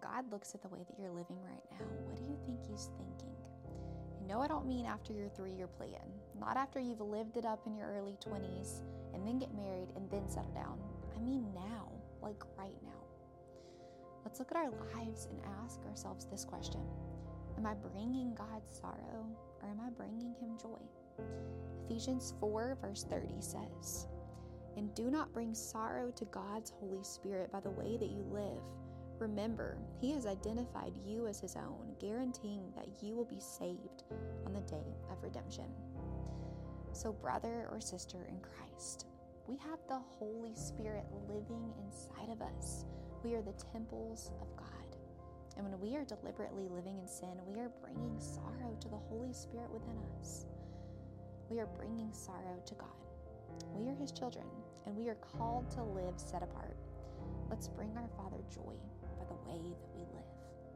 God looks at the way that you're living right now, what do you think He's thinking? And no, I don't mean after your 3-year plan, not after you've lived it up in your early 20s and then get married and then settle down. I mean now, like right now. Let's look at our lives and ask ourselves this question. Am I bringing God sorrow or am I bringing Him joy? Ephesians 4 verse 30 says, "And do not bring sorrow to God's Holy Spirit by the way that you live. Remember, He has identified you as His own, guaranteeing that you will be saved on the day of redemption." So brother or sister in Christ, we have the Holy Spirit living inside of us. We are the temples of God. And when we are deliberately living in sin, we are bringing sorrow to the Holy Spirit within us. We are bringing sorrow to God. We are His children, and we are called to live set apart. Let's bring our Father joy